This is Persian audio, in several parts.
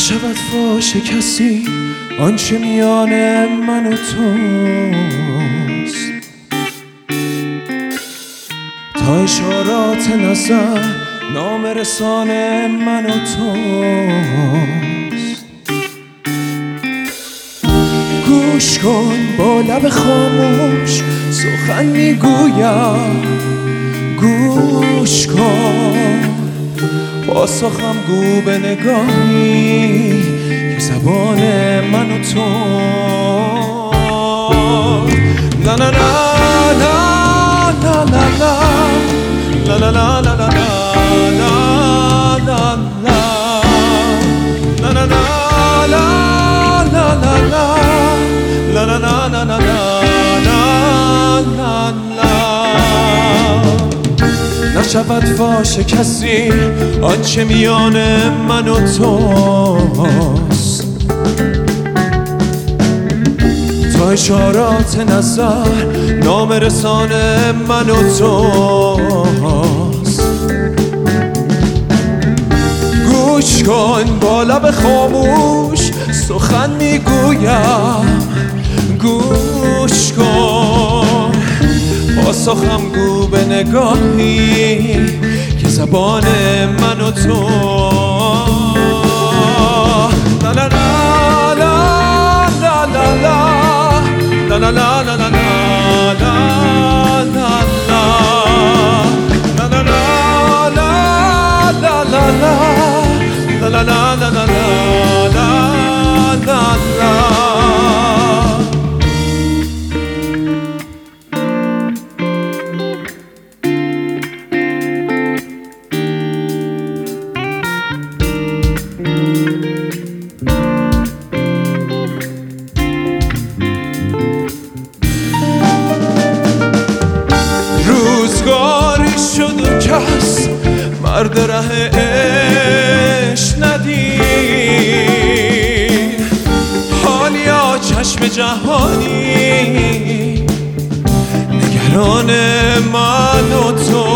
نشود فاش کسی آنچه میان من و توست، تا اشارات نظر نام رسان من و توست. گوش کن با لب خاموش سخن میگویم، گوش کن پاسخم گو به نگاهی که زبان من و تو. لا لا لا لا لا لا لا لا لا لا لا نشود فاش کسی آنچه میان من و توست، تا اشارات نظر نام رسان من و توست. گوش کن با لب خاموش سخن میگویم، گوش کن پاسخم گو به نگاهی که زبان من و تو. لا لا لا لا لا لا لا لا لا لا لا لا روزگاری شد و کس مرد ره عشق ندید، حالیا چشم جهانی نگران من و تو.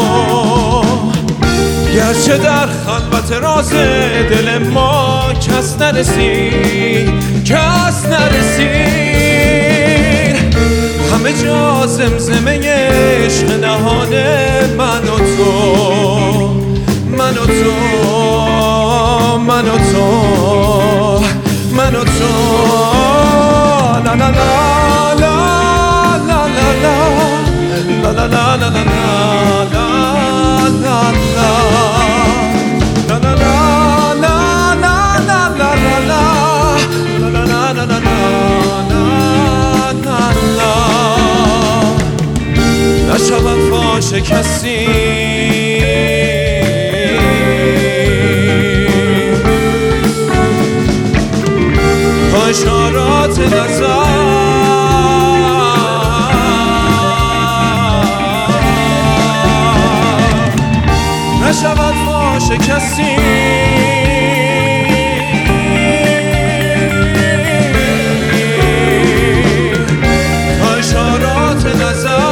گرچه در خلوت راز دل ما کس نرسید، کس نرسید، همه جا زمزمه عشق نهان من و تو، من و تو، من و تو، من و تو. لا لا لا لا لا لا لا لا لا لا لا لا نشود فاش کسی تا اشارات نظر نشود فاش کسی تا اشارات نظر.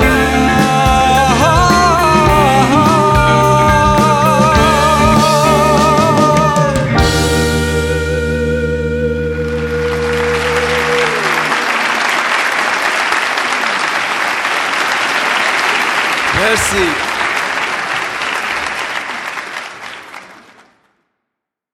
Merci.